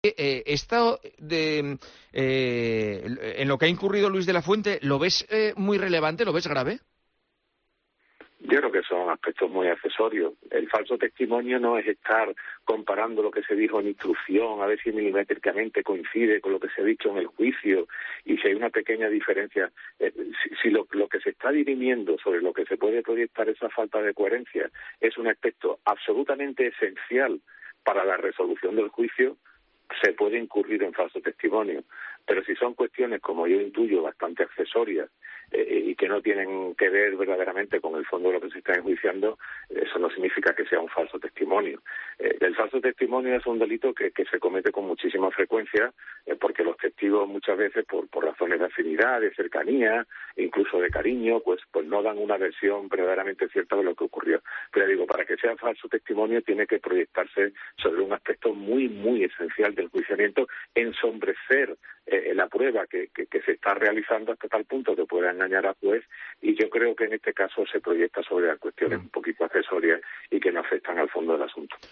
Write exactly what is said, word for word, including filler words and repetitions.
Eh, esto de, eh, en lo que ha incurrido Luis de la Fuente, ¿lo ves eh, muy relevante? ¿Lo ves grave? Yo creo que son aspectos muy accesorios. El falso testimonio no es estar comparando lo que se dijo en instrucción, a ver si milimétricamente coincide con lo que se ha dicho en el juicio y si hay una pequeña diferencia. Eh, si si lo, lo que se está dirimiendo sobre lo que se puede proyectar esa falta de coherencia es un aspecto absolutamente esencial para la resolución del juicio, se puede incurrir en falso testimonio. Pero si son cuestiones, como yo intuyo, bastante accesorias eh, y que no tienen que ver verdaderamente con el fondo de lo que se está enjuiciando, eso no significa que sea un falso testimonio. Eh, el falso testimonio es un delito que, que se comete con muchísima frecuencia eh, porque los testigos muchas veces, por, por razones de afinidad, de cercanía, incluso de cariño, pues, pues no dan una versión verdaderamente cierta de lo que ocurrió. Pero digo, para que sea falso testimonio tiene que proyectarse sobre un aspecto muy, muy esencial del enjuiciamiento, ensombrecer eh, la prueba que, que, que se está realizando hasta tal punto que pueda engañar al juez, y yo creo que en este caso se proyecta sobre las cuestiones un poquito accesorias y que no afectan al fondo del asunto.